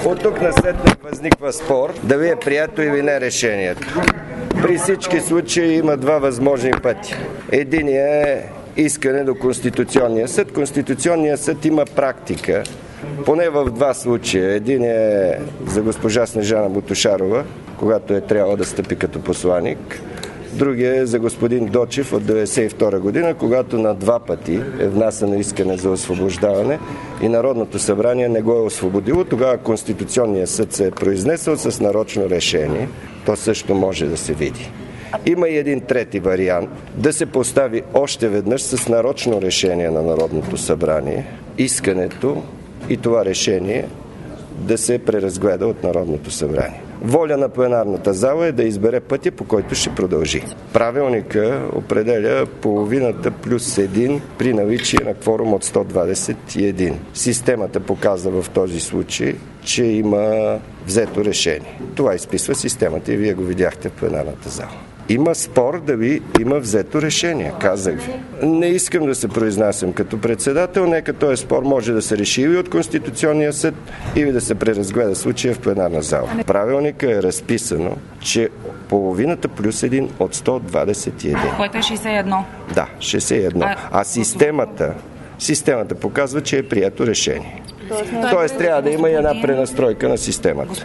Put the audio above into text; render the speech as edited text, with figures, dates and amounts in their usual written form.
От тук насетне възниква спор дали е прието или не решението. При всички случаи има два възможни пъти. Единият е искане до Конституционния съд. Конституционният съд има практика, поне в два случая. Един е за госпожа Снежана Ботушарова, когато е трябвало да стъпи като посланик. Другия е за господин Дочев от 1992 година, когато на два пъти е внасяно искане за освобождаване и Народното събрание не го е освободило. Тогава Конституционният съд се е произнесъл с нарочно решение. То също може да се види. Има и един трети вариант да се постави още веднъж с нарочно решение на Народното събрание искането и това решение да се преразгледа от Народното събрание. Воля на пленарната зала е да избере пътя, по който ще продължи. Правилника определя половината плюс 1 при наличие на кворум от 121. Системата показва в този случай, че има взето решение. Това изписва системата и вие го видяхте в пленарната зала. Има спор дали има взето решение, казах ви. Не искам да се произнасям като председател, нека този спор може да се реши или от Конституционния съд, или да се преразгледа случая в пленарна зала. Правилника е разписано, че половината плюс 1 от 121. Което е 61. Да, 61. А системата показва, че е прието решение. Тоест трябва да има и една пренастройка на системата.